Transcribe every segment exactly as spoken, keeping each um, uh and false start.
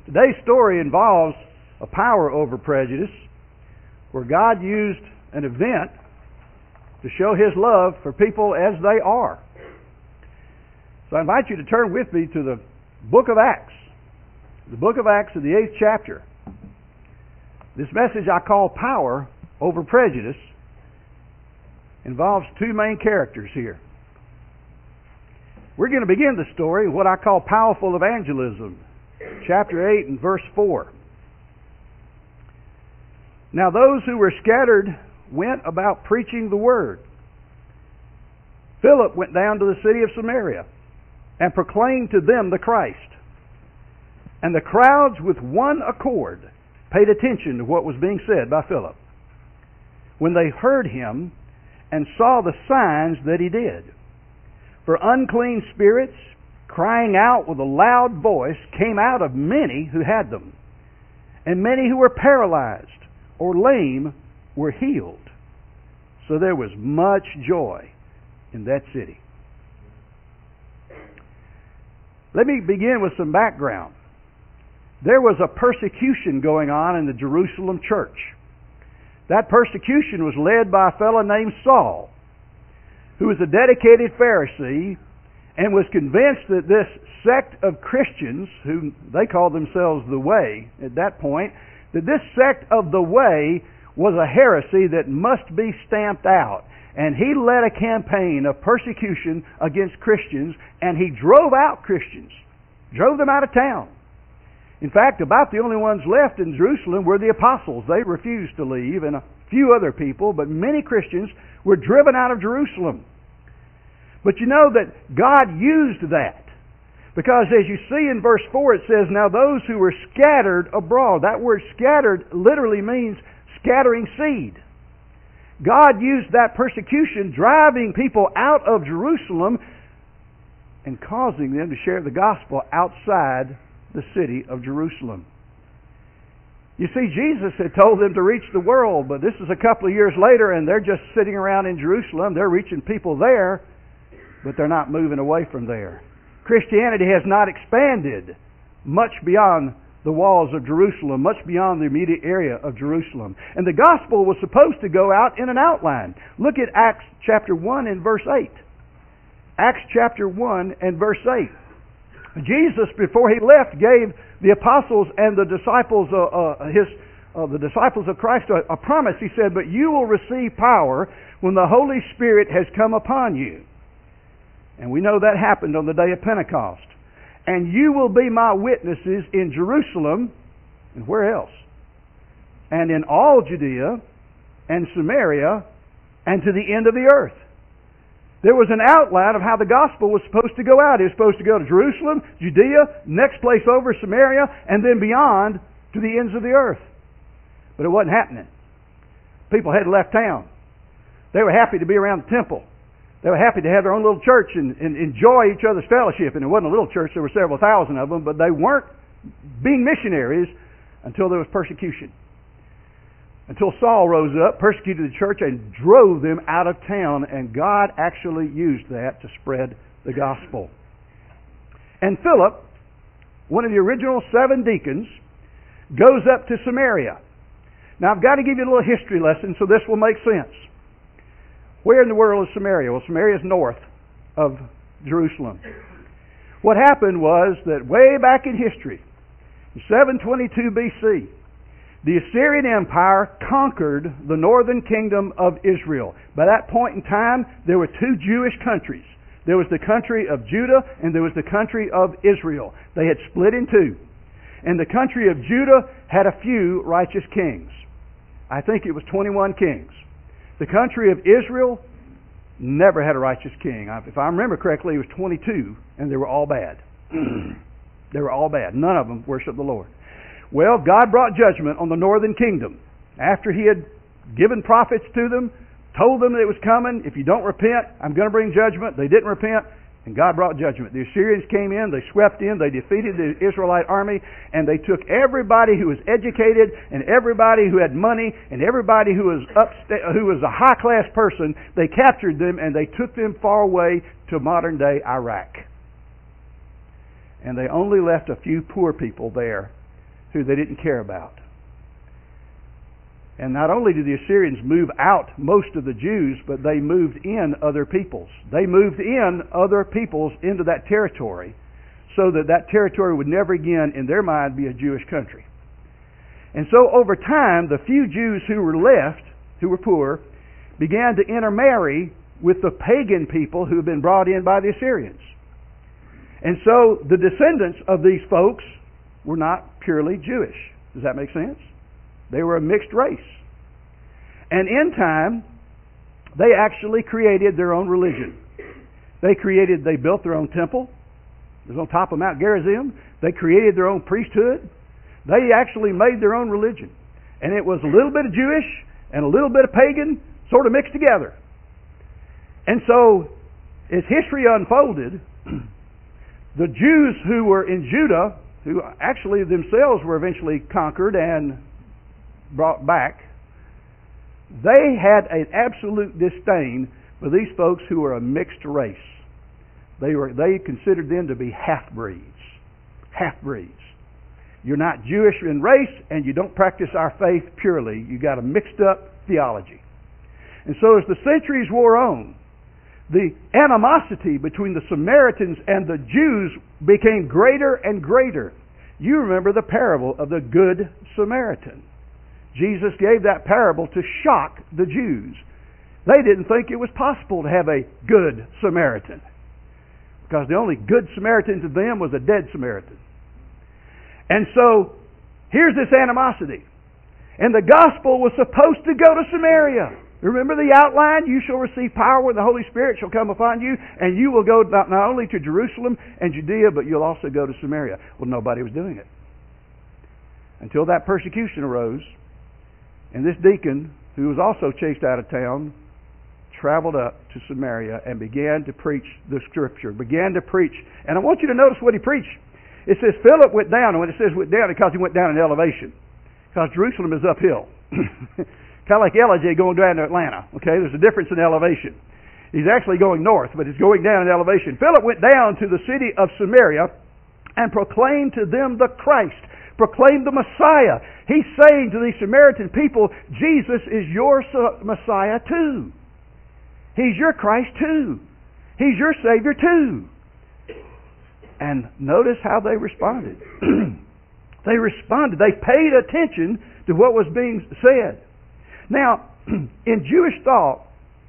Today's story involves a power over prejudice where God used an event to show His love for people as they are. So I invite you to turn with me to the book of Acts. The book of Acts in the eighth chapter. This message I call Power Over Prejudice involves two main characters here. We're going to begin the story with what I call powerful evangelism. Chapter eight and verse four. Now those who were scattered went about preaching the word. Philip went down to the city of Samaria and proclaimed to them the Christ. And the crowds with one accord paid attention to what was being said by Philip when they heard him and saw the signs that he did. For unclean spirits, crying out with a loud voice, came out of many who had them, and many who were paralyzed or lame were healed. So there was much joy in that city. Let me begin with some background. There was a persecution going on in the Jerusalem church. That persecution was led by a fellow named Saul, who was a dedicated Pharisee and was convinced that this sect of Christians, who they called themselves the Way at that point, that this sect of the Way was a heresy that must be stamped out. And he led a campaign of persecution against Christians, and he drove out Christians, drove them out of town. In fact, about the only ones left in Jerusalem were the apostles. They refused to leave, and a few other people, but many Christians were driven out of Jerusalem. But you know that God used that. Because as you see in verse four, it says, now those who were scattered abroad. That word scattered literally means scattering seed. God used that persecution, driving people out of Jerusalem and causing them to share the gospel outside the city of Jerusalem. You see, Jesus had told them to reach the world, but this is a couple of years later and they're just sitting around in Jerusalem. They're reaching people there, but they're not moving away from there. Christianity has not expanded much beyond the walls of Jerusalem, much beyond the immediate area of Jerusalem. And the gospel was supposed to go out in an outline. Look at Acts chapter one and verse eight. Acts chapter one and verse eight. Jesus, before he left, gave the apostles and the disciples, uh, uh, his, uh, the disciples of Christ, a, a promise. He said, "But you will receive power when the Holy Spirit has come upon you." And we know that happened on the day of Pentecost. And you will be my witnesses in Jerusalem, and where else? And in all Judea and Samaria and to the end of the earth. There was an outline of how the gospel was supposed to go out. It was supposed to go to Jerusalem, Judea, next place over, Samaria, and then beyond to the ends of the earth. But it wasn't happening. People had left town. They were happy to be around the temple. They were happy to have their own little church and, and enjoy each other's fellowship. And it wasn't a little church, there were several thousand of them, but they weren't being missionaries until there was persecution. Until Saul rose up, persecuted the church, and drove them out of town, and God actually used that to spread the gospel. And Philip, one of the original seven deacons, goes up to Samaria. Now I've got to give you a little history lesson so this will make sense. Where in the world is Samaria? Well, Samaria is north of Jerusalem. What happened was that way back in history, in seven twenty-two B C, the Assyrian Empire conquered the northern kingdom of Israel. By that point in time, there were two Jewish countries. There was the country of Judah and there was the country of Israel. They had split in two. And the country of Judah had a few righteous kings. I think it was twenty-one kings. The country of Israel never had a righteous king. If I remember correctly, it was twenty-two, and they were all bad. They were all bad. None of them worshiped the Lord. Well, God brought judgment on the northern kingdom. After He had given prophets to them, told them that it was coming, if you don't repent, I'm going to bring judgment. They didn't repent, and God brought judgment. The Assyrians came in, they swept in, they defeated the Israelite army, and they took everybody who was educated, and everybody who had money, and everybody who was upsta- who was a high-class person. They captured them, and they took them far away to modern-day Iraq. And they only left a few poor people there who they didn't care about. And not only did the Assyrians move out most of the Jews, but they moved in other peoples. They moved in other peoples into that territory so that that territory would never again, in their mind, be a Jewish country. And so over time, the few Jews who were left, who were poor, began to intermarry with the pagan people who had been brought in by the Assyrians. And so the descendants of these folks were not purely Jewish. Does that make sense? They were a mixed race. And in time, they actually created their own religion. They created, they built their own temple. It was on top of Mount Gerizim. They created their own priesthood. They actually made their own religion. And it was a little bit of Jewish and a little bit of pagan sort of mixed together. And so, as history unfolded, the Jews who were in Judah, who actually themselves were eventually conquered and brought back, they had an absolute disdain for these folks who were a mixed race. They were they considered them to be half-breeds. Half-breeds. You're not Jewish in race, and you don't practice our faith purely. You got a mixed up theology. And so as the centuries wore on, the animosity between the Samaritans and the Jews became greater and greater. You remember the parable of the Good Samaritan. Jesus gave that parable to shock the Jews. They didn't think it was possible to have a good Samaritan, because the only good Samaritan to them was a dead Samaritan. And so, here's this animosity. And the gospel was supposed to go to Samaria. Remember the outline? You shall receive power when the Holy Spirit shall come upon you, and you will go not, not only to Jerusalem and Judea, but you'll also go to Samaria. Well, nobody was doing it. Until that persecution arose, and this deacon, who was also chased out of town, traveled up to Samaria and began to preach the Scripture, began to preach. And I want you to notice what he preached. It says Philip went down, and when it says went down, because he went down in elevation. Because Jerusalem is uphill. Kind of like L J going down to Atlanta. Okay, there's a difference in elevation. He's actually going north, but he's going down in elevation. Philip went down to the city of Samaria and proclaimed to them the Christ, proclaimed the Messiah. He's saying to these Samaritan people, Jesus is your Messiah too. He's your Christ too. He's your Savior too. And notice how they responded. They responded. They paid attention to what was being said. Now, in Jewish thought,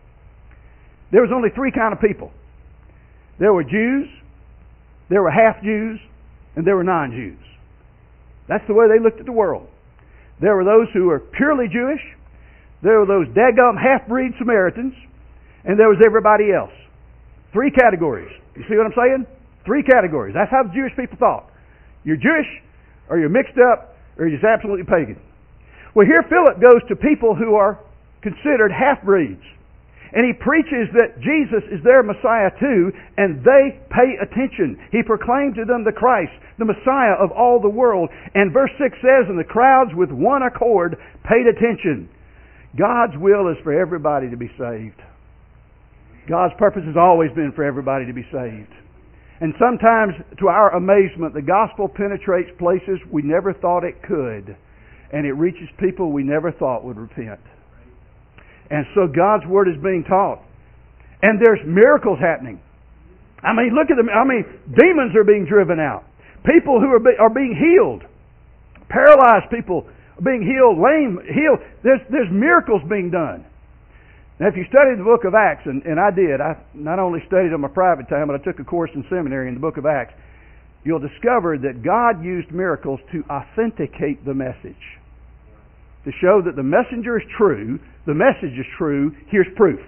there was only three kind of people. There were Jews, there were half-Jews, and there were non-Jews. That's the way they looked at the world. There were those who were purely Jewish, there were those daggum half-breed Samaritans, and there was everybody else. Three categories. You see what I'm saying? Three categories. That's how the Jewish people thought. You're Jewish, or you're mixed up, or you're just absolutely pagan. Well, here Philip goes to people who are considered half-breeds. And he preaches that Jesus is their Messiah too, and they pay attention. He proclaimed to them the Christ, the Messiah of all the world. And verse six says, and the crowds with one accord paid attention. God's will is for everybody to be saved. God's purpose has always been for everybody to be saved. And sometimes, to our amazement, the gospel penetrates places we never thought it could. And it reaches people we never thought would repent. And so God's Word is being taught. And there's miracles happening. I mean, look at them. I mean, demons are being driven out. People who are, be, are being healed. Paralyzed people are being healed. Lame, healed. There's, there's miracles being done. Now, if you study the book of Acts, and, and I did, I not only studied on my private time, but I took a course in seminary in the book of Acts, you'll discover that God used miracles to authenticate the message. To show that the messenger is true, the message is true, here's proof.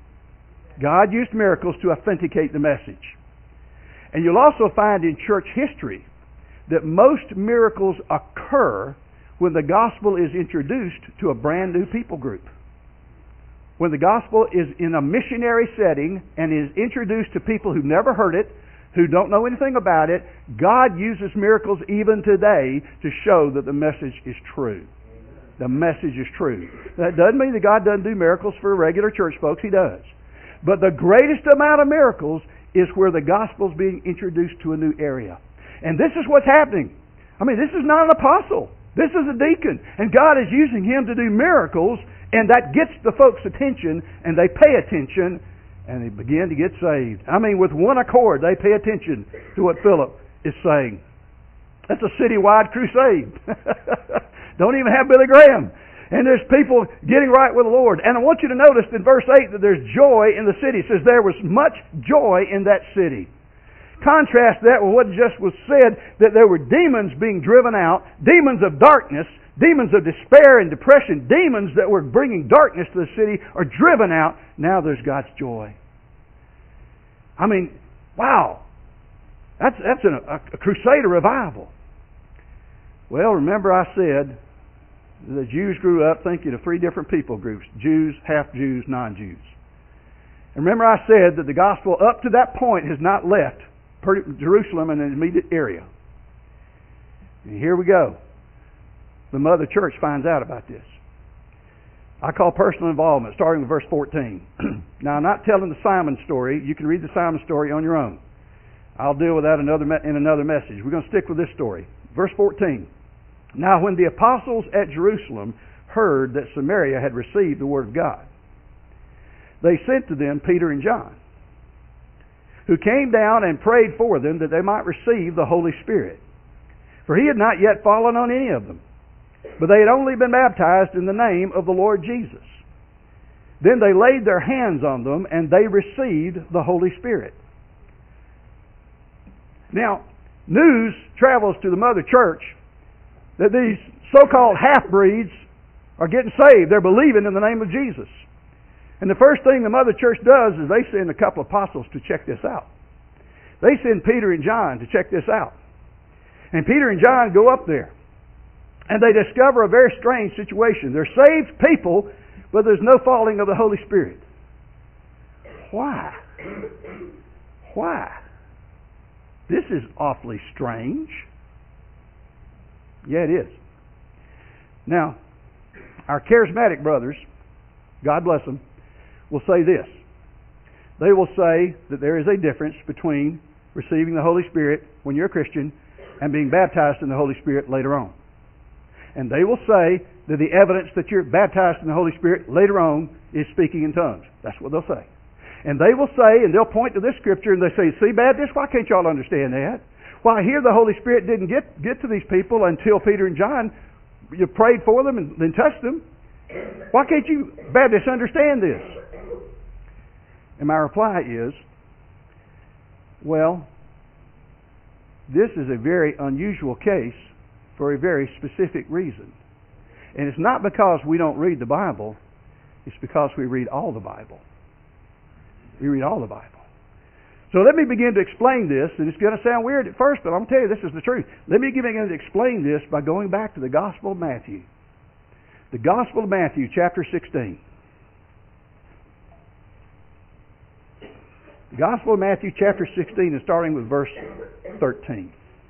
God used miracles to authenticate the message. And you'll also find in church history that most miracles occur when the gospel is introduced to a brand new people group. When the gospel is in a missionary setting and is introduced to people who've never heard it, who don't know anything about it, God uses miracles even today to show that the message is true. The message is true. That doesn't mean that God doesn't do miracles for regular church folks. He does. But the greatest amount of miracles is where the gospel is being introduced to a new area. And this is what's happening. I mean, this is not an apostle. This is a deacon. And God is using him to do miracles, and that gets the folks' attention, and they pay attention, and they begin to get saved. I mean, with one accord, they pay attention to what Philip is saying. That's a citywide crusade. Don't even have Billy Graham. And there's people getting right with the Lord. And I want you to notice in verse eight that there's joy in the city. It says there was much joy in that city. Contrast that with what just was said, that there were demons being driven out, demons of darkness, demons of despair and depression, demons that were bringing darkness to the city are driven out. Now there's God's joy. I mean, wow. That's, that's a, a crusader revival. Well, remember I said the Jews grew up thinking of three different people groups: Jews, half-Jews, non-Jews. And remember I said that the gospel up to that point has not left Jerusalem and the immediate area. And here we go. The mother church finds out about this. I call personal involvement, starting with verse fourteen. Now, I'm not telling the Simon story. You can read the Simon story on your own. I'll deal with that another in another message. We're going to stick with this story. Verse fourteen. Now, when the apostles at Jerusalem heard that Samaria had received the word of God, they sent to them Peter and John, who came down and prayed for them that they might receive the Holy Spirit. For he had not yet fallen on any of them, but they had only been baptized in the name of the Lord Jesus. Then they laid their hands on them, and they received the Holy Spirit. Now, news travels to the mother church that these so-called half-breeds are getting saved. They're believing in the name of Jesus. And the first thing the mother church does is they send a couple of apostles to check this out. They send Peter and John to check this out. And Peter and John go up there, and they discover a very strange situation. They're saved people, but there's no falling of the Holy Spirit. Why? Why? This is awfully strange. Yeah, it is. Now, our charismatic brothers, God bless them, will say this. They will say that there is a difference between receiving the Holy Spirit when you're a Christian and being baptized in the Holy Spirit later on. And they will say that the evidence that you're baptized in the Holy Spirit later on is speaking in tongues. That's what they'll say. And they will say, and they'll point to this scripture and they say, see, Baptist, why can't y'all understand that? Why, here the Holy Spirit didn't get, get to these people until Peter and John, you prayed for them and then touched them. Why can't you Baptists understand this? And my reply is, well, this is a very unusual case for a very specific reason. And it's not because we don't read the Bible, it's because we read all the Bible. We read all the Bible. So let me begin to explain this, and it's going to sound weird at first, but I'm going to tell you this is the truth. Let me begin to explain this by going back to the Gospel of Matthew. The Gospel of Matthew, chapter sixteen. The Gospel of Matthew, chapter sixteen, and starting with verse thirteen.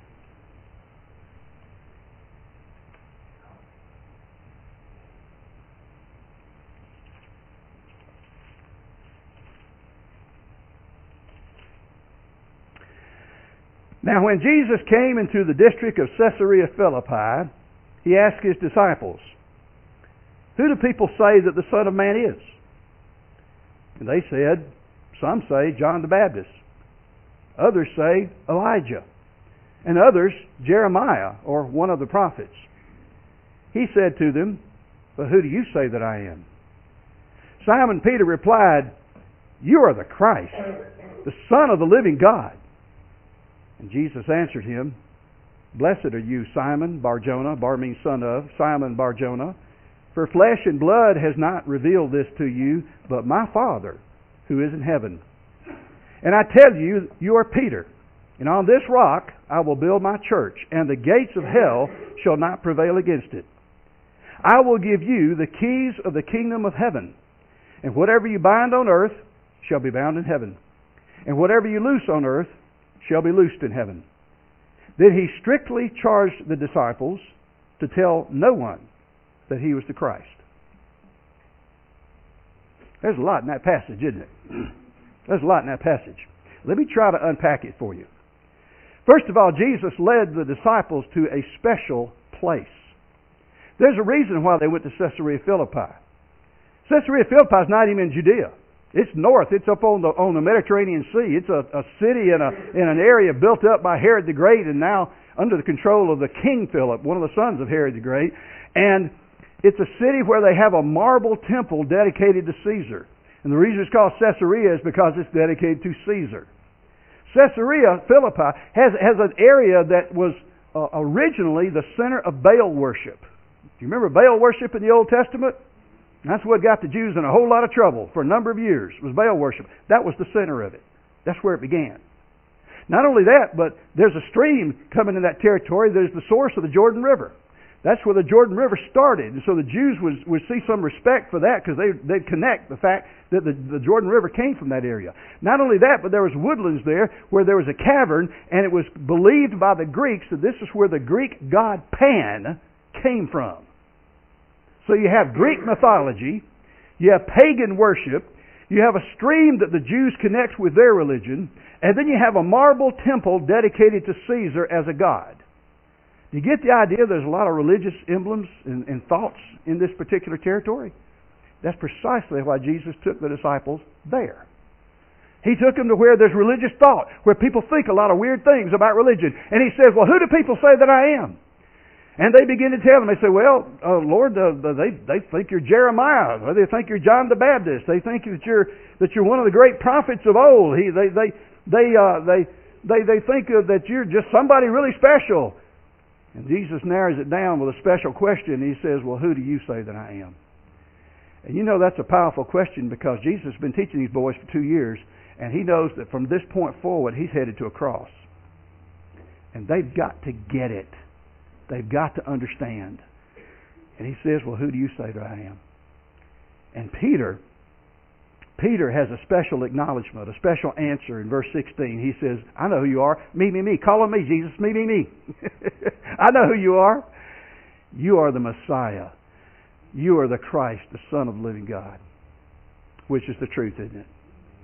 Now, when Jesus came into the district of Caesarea Philippi, he asked his disciples, "Who do people say that the Son of Man is?" And they said, some say John the Baptist, others say Elijah, and others Jeremiah or one of the prophets. He said to them, "But who do you say that I am?" Simon Peter replied, "You are the Christ, the Son of the living God." And Jesus answered him, "Blessed are you, Simon Bar-Jonah," Bar means son of, Simon Bar-Jonah, "for flesh and blood has not revealed this to you, but my Father who is in heaven. And I tell you, you are Peter, and on this rock I will build my church, and the gates of hell shall not prevail against it. I will give you the keys of the kingdom of heaven, and whatever you bind on earth shall be bound in heaven, and whatever you loose on earth shall be loosed in heaven." Then he strictly charged the disciples to tell no one that he was the Christ. There's a lot in that passage, isn't it? There's a lot in that passage. Let me try to unpack it for you. First of all, Jesus led the disciples to a special place. There's a reason why they went to Caesarea Philippi. Caesarea Philippi is not even in Judea. It's north. It's up on the on the Mediterranean Sea. It's a, a city in a in an area built up by Herod the Great, and now under the control of the King Philip, one of the sons of Herod the Great. And it's a city where they have a marble temple dedicated to Caesar. And the reason it's called Caesarea is because it's dedicated to Caesar. Caesarea Philippi has has an area that was uh, originally the center of Baal worship. Do you remember Baal worship in the Old Testament? That's what got the Jews in a whole lot of trouble for a number of years, was Baal worship. That was the center of it. That's where it began. Not only that, but there's a stream coming in that territory. There's the source of the Jordan River. That's where the Jordan River started. And so the Jews would, would see some respect for that because they, they'd connect the fact that the, the Jordan River came from that area. Not only that, but there was woodlands there where there was a cavern, and it was believed by the Greeks that this is where the Greek god Pan came from. So you have Greek mythology, you have pagan worship, you have a stream that the Jews connect with their religion, and then you have a marble temple dedicated to Caesar as a god. Do you get the idea there's a lot of religious emblems and, and thoughts in this particular territory? That's precisely why Jesus took the disciples there. He took them to where there's religious thought, where people think a lot of weird things about religion. And he says, well, who do people say that I am? And they begin to tell him, they say, well, uh, Lord, uh, they they think you're Jeremiah, or they think you're John the Baptist. They think that you're that you're one of the great prophets of old. He, they they they uh, they they they think uh, that you're just somebody really special. And Jesus narrows it down with a special question. He says, well, who do you say that I am? And you know that's a powerful question because Jesus has been teaching these boys for two years, and he knows that from this point forward, he's headed to a cross. And they've got to get it. They've got to understand. And he says, well, who do you say that I am? And Peter, Peter has a special acknowledgement, a special answer in verse sixteen. He says, I know who you are. Me, me, me. Call on me, Jesus. Me, me, me. I know who you are. You are the Messiah. You are the Christ, the Son of the living God. Which is the truth, isn't it?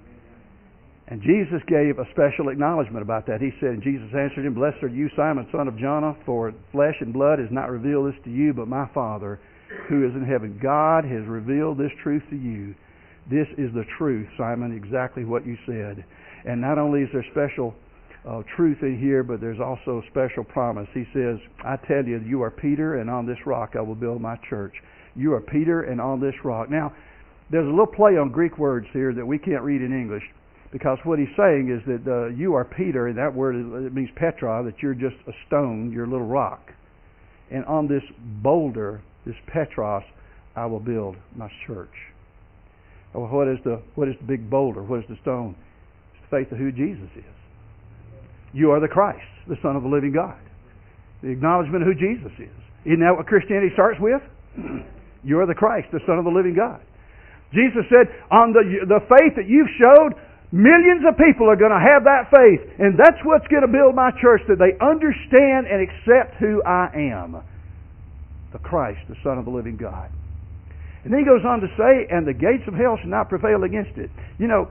And Jesus gave a special acknowledgement about that. He said, and Jesus answered him, blessed are you, Simon, son of Jonah, for flesh and blood has not revealed this to you, but my Father who is in heaven. God has revealed this truth to you. This is the truth, Simon, exactly what you said. And not only is there special uh, truth in here, but there's also a special promise. He says, I tell you, you are Peter, and on this rock I will build my church. You are Peter, and on this rock. Now, there's a little play on Greek words here that we can't read in English. Because what he's saying is that uh, you are Peter, and that word it means Petra, that you're just a stone, you're a little rock. And on this boulder, this Petros, I will build my church. Well, what is the what is the big boulder? What is the stone? It's the faith of who Jesus is. You are the Christ, the Son of the living God. The acknowledgement of who Jesus is. Isn't that what Christianity starts with? You are the Christ, the Son of the living God. Jesus said, on the the faith that you've showed, millions of people are going to have that faith, and that's what's going to build my church, that they understand and accept who I am, the Christ, the Son of the living God. And then he goes on to say, and the gates of hell shall not prevail against it. You know,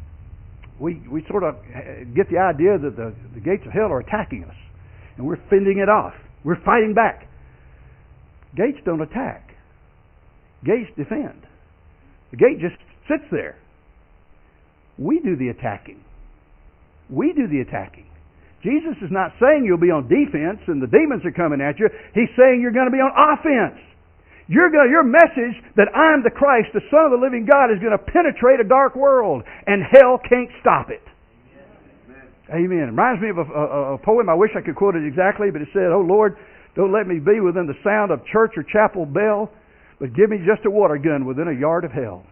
we we sort of get the idea that the, the gates of hell are attacking us, and we're fending it off. We're fighting back. Gates don't attack. Gates defend. The gate just sits there. We do the attacking. We do the attacking. Jesus is not saying you'll be on defense and the demons are coming at you. He's saying you're going to be on offense. You're going, your message that I'm the Christ, the Son of the living God, is going to penetrate a dark world, and hell can't stop it. Amen. Amen. It reminds me of a, a, a poem. I wish I could quote it exactly, but it said, "Oh Lord, don't let me be within the sound of church or chapel bell, but give me just a water gun within a yard of hell."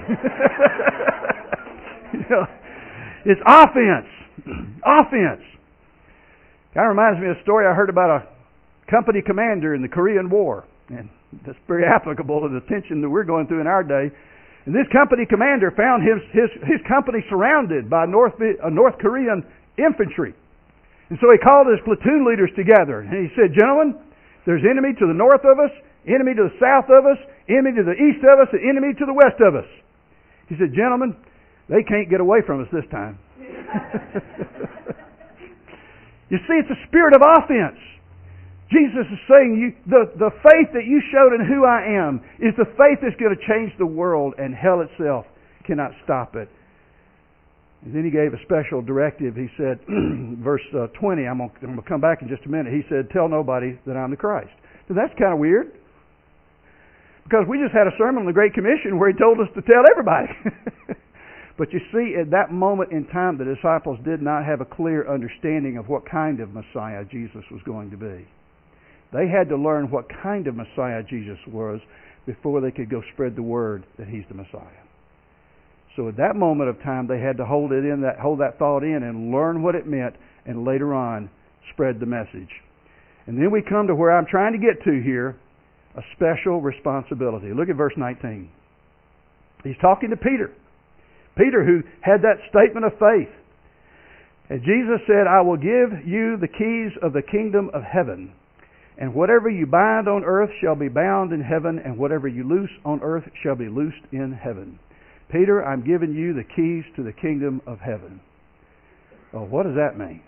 You know, it's offense. Offense. Kind of reminds me of a story I heard about a company commander in the Korean War. And that's very applicable to the tension that we're going through in our day. And this company commander found his his, his company surrounded by North, uh, North Korean infantry. And so he called his platoon leaders together. And he said, gentlemen, there's enemy to the north of us, enemy to the south of us, enemy to the east of us, and enemy to the west of us. He said, gentlemen, they can't get away from us this time. You see, it's a spirit of offense. Jesus is saying, you, the, the faith that you showed in who I am is the faith that's going to change the world, and hell itself cannot stop it. And then he gave a special directive. He said, verse uh, twenty, I'm going, I'm going to come back in just a minute. He said, tell nobody that I'm the Christ. So that's kind of weird, because we just had a sermon on the Great Commission where he told us to tell everybody. But you see, at that moment in time, the disciples did not have a clear understanding of what kind of Messiah Jesus was going to be. They had to learn what kind of Messiah Jesus was before they could go spread the word that He's the Messiah. So at that moment of time, they had to hold it in, that hold that thought in, and learn what it meant, and later on spread the message. And then we come to where I'm trying to get to here, a special responsibility. Look at verse nineteen. He's talking to Peter. Peter, who had that statement of faith. And Jesus said, I will give you the keys of the kingdom of heaven. And whatever you bind on earth shall be bound in heaven, and whatever you loose on earth shall be loosed in heaven. Peter, I'm giving you the keys to the kingdom of heaven. Well, what does that mean?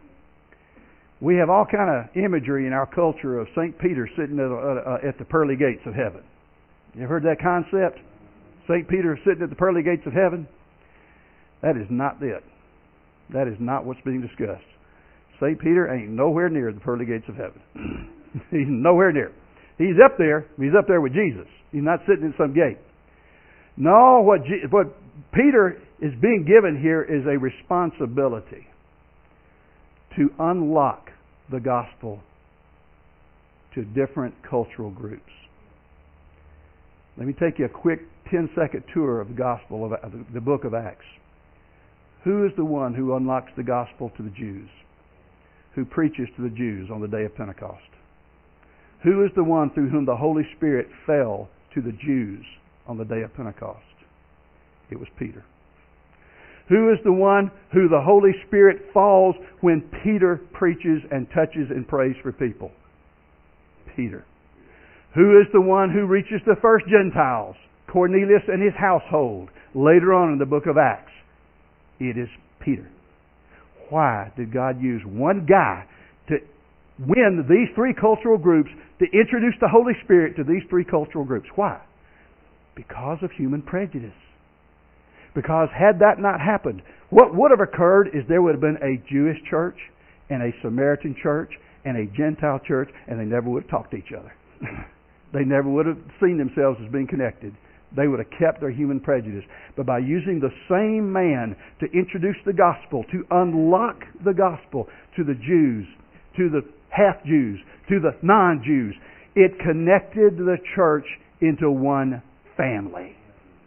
We have all kind of imagery in our culture of Saint Peter sitting at, uh, at the pearly gates of heaven. You ever heard that concept? Saint Peter sitting at the pearly gates of heaven? That is not it. That is not what's being discussed. Saint Peter ain't nowhere near the pearly gates of heaven. He's nowhere near. He's up there. He's up there with Jesus. He's not sitting in some gate. No, what, G- what Peter is being given here is a responsibility to unlock the gospel to different cultural groups. Let me take you a quick ten-second tour of the gospel, of the book of Acts. Who is the one who unlocks the gospel to the Jews? Who preaches to the Jews on the day of Pentecost? Who is the one through whom the Holy Spirit fell to the Jews on the day of Pentecost? It was Peter. Who is the one who the Holy Spirit falls when Peter preaches and touches and prays for people? Peter. Who is the one who reaches the first Gentiles? Cornelius and his household. Later on in the book of Acts. It is Peter. Why did God use one guy to win these three cultural groups, to introduce the Holy Spirit to these three cultural groups? Why? Because of human prejudice. Because had that not happened, what would have occurred is there would have been a Jewish church and a Samaritan church and a Gentile church, and they never would have talked to each other. They never would have seen themselves as being connected. They would have kept their human prejudice. But by using the same man to introduce the gospel, to unlock the gospel to the Jews, to the half-Jews, to the non-Jews, it connected the church into one family.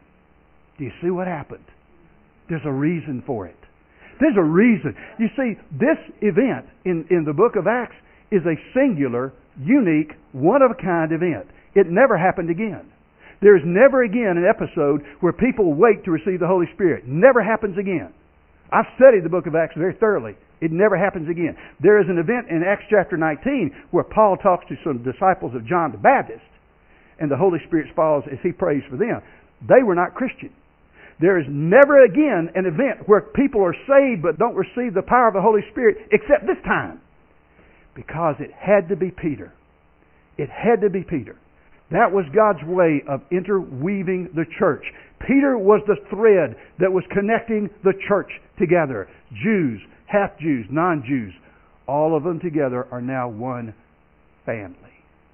Do you see what happened? There's a reason for it. There's a reason. You see, this event in, in the book of Acts is a singular, unique, one-of-a-kind event. It never happened again. There's never again an episode where people wait to receive the Holy Spirit. Never happens again. I've studied the book of Acts very thoroughly. It never happens again. There is an event in Acts chapter nineteen where Paul talks to some disciples of John the Baptist, and the Holy Spirit falls as he prays for them. They were not Christian. There is never again an event where people are saved but don't receive the power of the Holy Spirit except this time. Because it had to be Peter. It had to be Peter. That was God's way of interweaving the church. Peter was the thread that was connecting the church together. Jews, half-Jews, non-Jews, all of them together are now one family.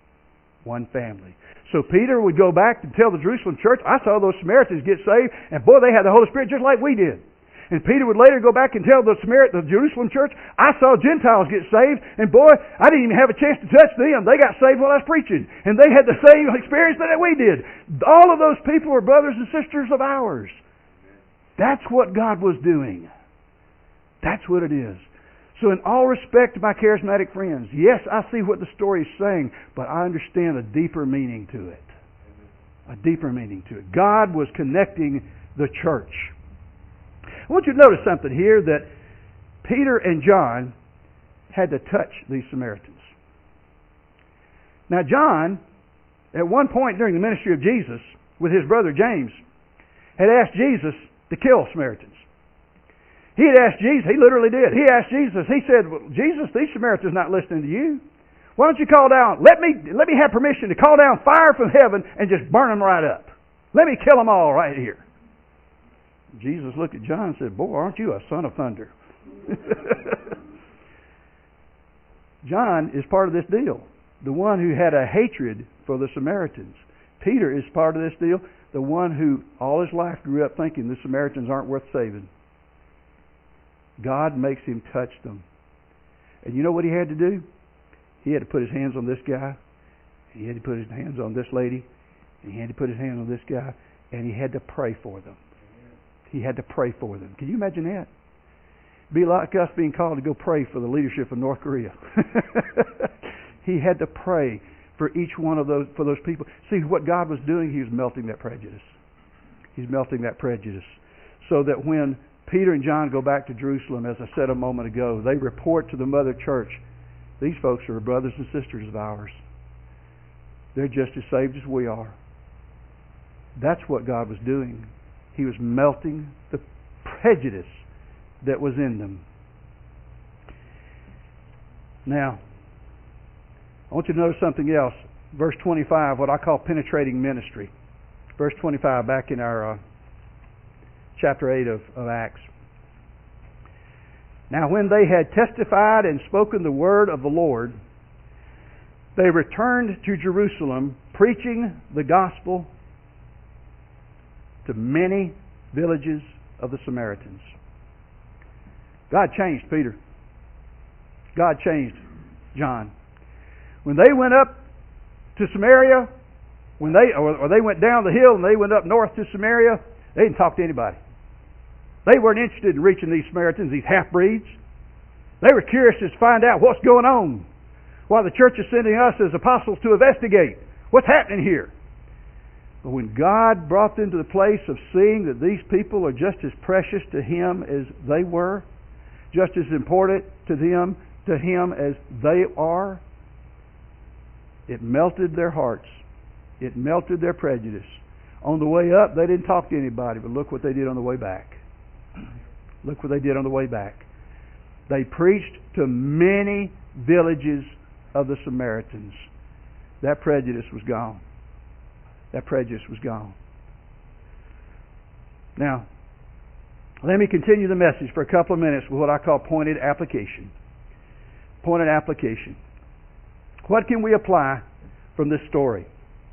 One family. So Peter would go back and tell the Jerusalem church, I saw those Samaritans get saved, and boy, they had the Holy Spirit just like we did. And Peter would later go back and tell the Samaritan, the Jerusalem church, I saw Gentiles get saved, and boy, I didn't even have a chance to touch them. They got saved while I was preaching. And they had the same experience that we did. All of those people were brothers and sisters of ours. That's what God was doing. That's what it is. So in all respect to my charismatic friends, yes, I see what the story is saying, but I understand a deeper meaning to it. A deeper meaning to it. God was connecting the church. I want you to notice something here, that Peter and John had to touch these Samaritans. Now John, at one point during the ministry of Jesus, with his brother James, had asked Jesus to kill Samaritans. He had asked Jesus. He literally did. He asked Jesus. He said, well, Jesus, these Samaritans not listening to you. Why don't you call down? Let me let me have permission to call down fire from heaven and just burn them right up. Let me kill them all right here. Jesus looked at John and said, boy, aren't you a son of thunder? John is part of this deal. The one who had a hatred for the Samaritans. Peter is part of this deal. The one who all his life grew up thinking the Samaritans aren't worth saving. God makes him touch them. And you know what he had to do? He had to put his hands on this guy. He had to put his hands on this lady. And he had to put his hands on this guy. And he had to pray for them. He had to pray for them. Can you imagine that? It'd be like us being called to go pray for the leadership of North Korea. He had to pray for each one of those, for those people. See, what God was doing, he was melting that prejudice. He's melting that prejudice. So that when Peter and John go back to Jerusalem, as I said a moment ago, they report to the mother church, these folks are brothers and sisters of ours. They're just as saved as we are. That's what God was doing. He was melting the prejudice that was in them. Now, I want you to notice something else. Verse twenty-five, what I call penetrating ministry. Verse twenty-five, back in our uh, chapter eight of, of Acts. Now when they had testified and spoken the word of the Lord, they returned to Jerusalem, preaching the gospel to many villages of the Samaritans. God changed Peter. God changed John. When they went up to Samaria, when they or, or they went down the hill and they went up north to Samaria, they didn't talk to anybody. They weren't interested in reaching these Samaritans, these half-breeds. They were curious to find out what's going on. Why the church is sending us as apostles to investigate what's happening here. But when God brought them to the place of seeing that these people are just as precious to Him as they were, just as important to them, to Him as they are, it melted their hearts. It melted their prejudice. On the way up, they didn't talk to anybody, but look what they did on the way back. Look what they did on the way back. They preached to many villages of the Samaritans. That prejudice was gone. That prejudice was gone. Now, let me continue the message for a couple of minutes with what I call pointed application. Pointed application. What can we apply from this story?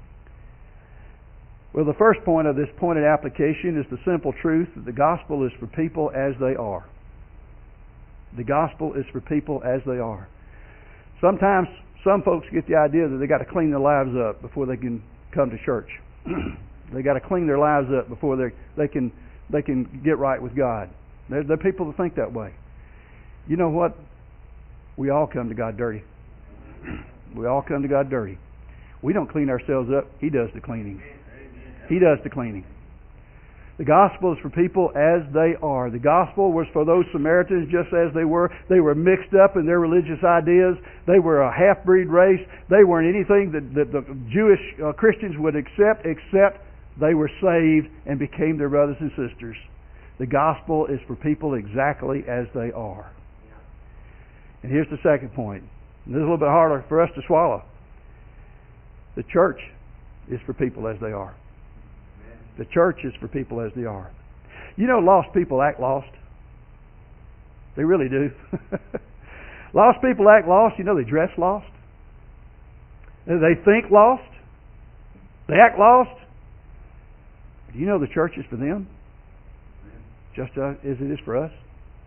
Well, the first point of this pointed application is the simple truth that the gospel is for people as they are. The gospel is for people as they are. Sometimes some folks get the idea that they got to clean their lives up before they can come to church. They got to clean their lives up before they they can they can get right with God. There, there are people that think that way. You know what? We all come to God dirty. We all come to God dirty. We don't clean ourselves up. He does the cleaning. He does the cleaning. The gospel is for people as they are. The gospel was for those Samaritans just as they were. They were mixed up in their religious ideas. They were a half-breed race. They weren't anything that, that the Jewish uh, Christians would accept, except they were saved and became their brothers and sisters. The gospel is for people exactly as they are. And here's the second point. And this is a little bit harder for us to swallow. The church is for people as they are. The church is for people as they are. You know, lost people act lost. They really do. Lost people act lost. You know, they dress lost. They think lost. They act lost. Do you know the church is for them? Just as it is for us.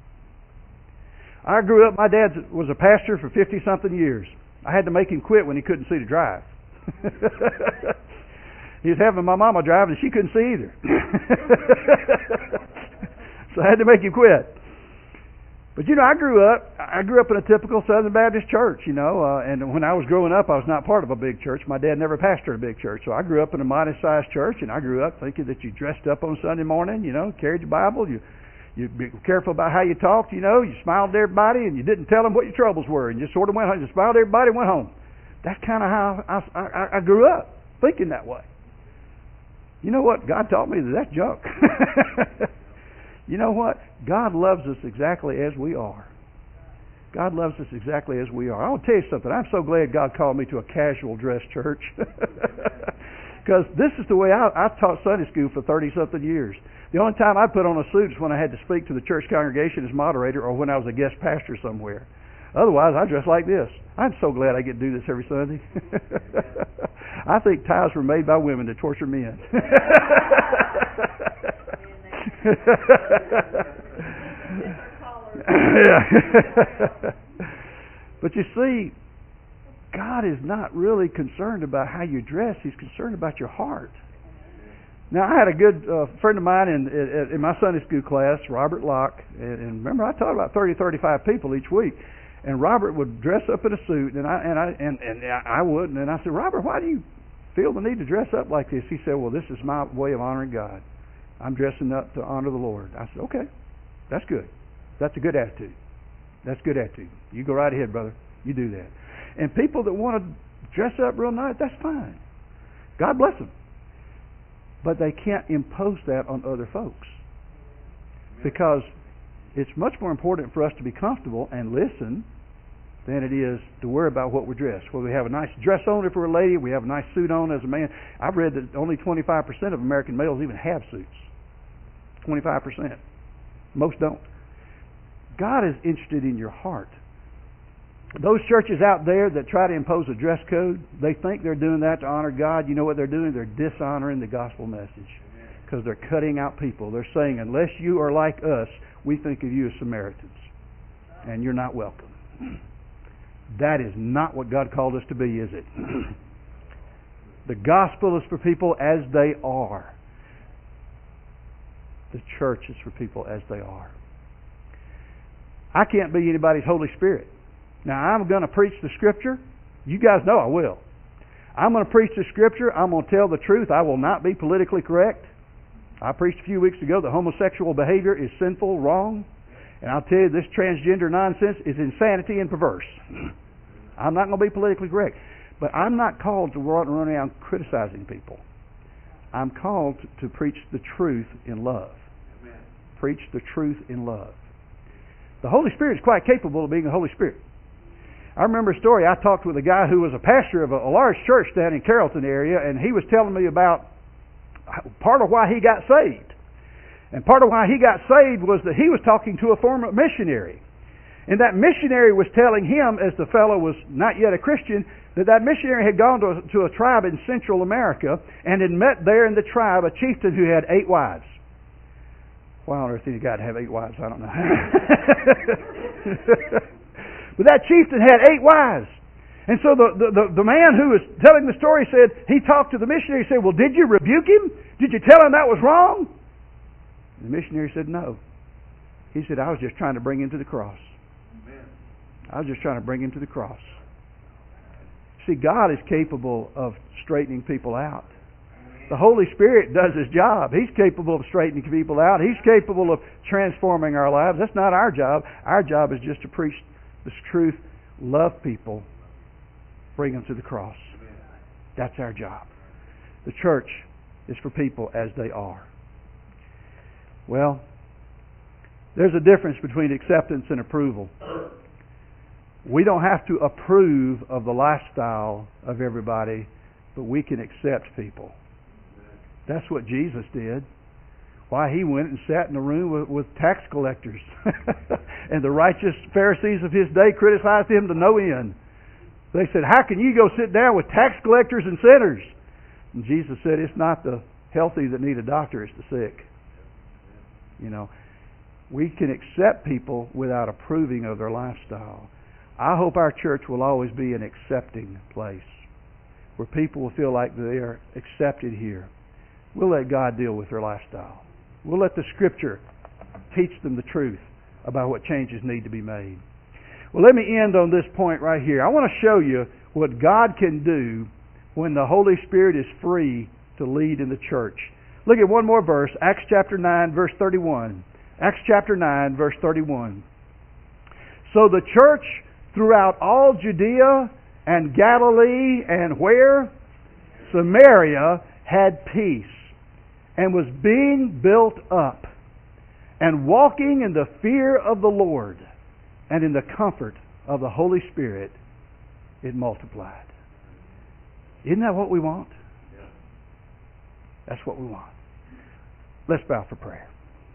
I grew up, my dad was a pastor for fifty-something years. I had to make him quit when he couldn't see to drive. He was having my mama drive and she couldn't see either. So I had to make him quit. But you know, I grew up, I grew up in a typical Southern Baptist church, you know, uh, and when I was growing up, I was not part of a big church. My dad never pastored a big church. So I grew up in a modest-sized church, and I grew up thinking that you dressed up on Sunday morning, you know, carried your Bible, you you be careful about how you talked, you know, you smiled at everybody, and you didn't tell them what your troubles were, and you just sort of went home, you smiled at everybody and went home. That's kind of how I, I, I grew up, thinking that way. You know what? God taught me that that's junk. You know what? God loves us exactly as we are. God loves us exactly as we are. I want to tell you something. I'm so glad God called me to a casual dress church. Because this is the way I, I've taught Sunday school for thirty-something years. The only time I put on a suit is when I had to speak to the church congregation as moderator or when I was a guest pastor somewhere. Otherwise, I dress like this. I'm so glad I get to do this every Sunday. I think ties were made by women to torture men. But you see, God is not really concerned about how you dress. He's concerned about your heart. Now, I had a good uh, friend of mine in, in in my Sunday school class, Robert Locke, and, and remember I taught about thirty, thirty-five people each week. And Robert would dress up in a suit, and I and I and, and I wouldn't. And I said, Robert, why do you feel the need to dress up like this? He said, well, this is my way of honoring God. I'm dressing up to honor the Lord. I said, okay, that's good. That's a good attitude. That's a good attitude. You go right ahead, brother. You do that. And people that want to dress up real nice, that's fine. God bless them. But they can't impose that on other folks. Because it's much more important for us to be comfortable and listen than it is to worry about what we're dressed. Well, we have a nice dress on if we're a lady. We have a nice suit on as a man. I've read that only twenty-five percent of American males even have suits. twenty-five percent. Most don't. God is interested in your heart. Those churches out there that try to impose a dress code, they think they're doing that to honor God. You know what they're doing? They're dishonoring the gospel message. Because they're cutting out people. They're saying, unless you are like us, we think of you as Samaritans. And you're not welcome. That is not what God called us to be, is it? The gospel is for people as they are. The church is for people as they are. I can't be anybody's Holy Spirit. Now, I'm going to preach the Scripture. You guys know I will. I'm going to preach the Scripture. I'm going to tell the truth. I will not be politically correct. I preached a few weeks ago that homosexual behavior is sinful, wrong. And I'll tell you, this transgender nonsense is insanity and perverse. I'm not going to be politically correct. But I'm not called to run around criticizing people. I'm called to preach the truth in love. Amen. Preach the truth in love. The Holy Spirit is quite capable of being the Holy Spirit. I remember a story. I talked with a guy who was a pastor of a, a large church down in Carrollton area, and he was telling me about part of why he got saved. And part of why he got saved was that he was talking to a former missionary. And that missionary was telling him, as the fellow was not yet a Christian, that that missionary had gone to a, to a tribe in Central America and had met there in the tribe a chieftain who had eight wives. Why on earth did he got to have eight wives? I don't know. But that chieftain had eight wives. And so the, the, the, the man who was telling the story said, he talked to the missionary and said, well, did you rebuke him? Did you tell him that was wrong? And the missionary said, no. He said, I was just trying to bring him to the cross. Amen. I was just trying to bring him to the cross. See, God is capable of straightening people out. The Holy Spirit does His job. He's capable of straightening people out. He's capable of transforming our lives. That's not our job. Our job is just to preach this truth, love people, bring them to the cross. That's our job. The church is for people as they are. Well, there's a difference between acceptance and approval. We don't have to approve of the lifestyle of everybody, but we can accept people. That's what Jesus did. Why, He went and sat in a room with, with tax collectors. And the righteous Pharisees of His day criticized Him to no end. They said, how can you go sit down with tax collectors and sinners? And Jesus said, it's not the healthy that need a doctor, it's the sick. You know, we can accept people without approving of their lifestyle. I hope our church will always be an accepting place where people will feel like they are accepted here. We'll let God deal with their lifestyle. We'll let the Scripture teach them the truth about what changes need to be made. Well, let me end on this point right here. I want to show you what God can do when the Holy Spirit is free to lead in the church. Look at one more verse, Acts chapter nine, verse thirty-one. Acts chapter nine, verse thirty-one. So the church throughout all Judea and Galilee and where? Samaria had peace and was being built up. and walking in the fear of the Lord and in the comfort of the Holy Spirit, it multiplied. Isn't that what we want? That's what we want. Let's bow for prayer.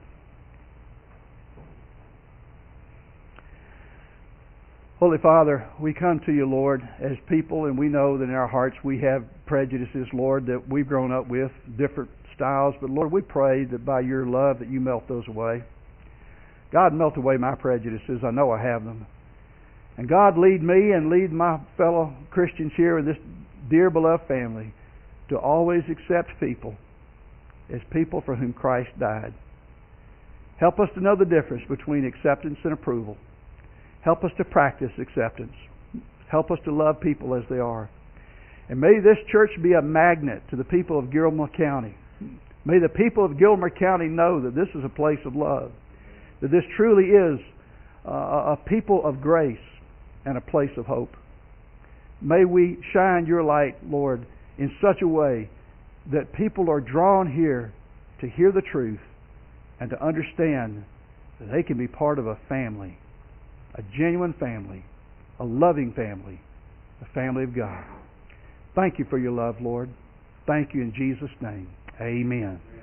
Holy Father, we come to you, Lord, as people, and we know that in our hearts we have prejudices, Lord, that we've grown up with, different styles. But Lord, we pray that by your love that you melt those away. God, melt away my prejudices. I know I have them. And God, lead me and lead my fellow Christians here in this dear beloved family to always accept people as people for whom Christ died. Help us to know the difference between acceptance and approval. Help us to practice acceptance. Help us to love people as they are. And may this church be a magnet to the people of Gilmer County. May the people of Gilmer County know that this is a place of love, that this truly is a people of grace and a place of hope. May we shine your light, Lord, in such a way that people are drawn here to hear the truth and to understand that they can be part of a family, a genuine family, a loving family, the family of God. Thank you for your love, Lord. Thank you in Jesus' name. Amen.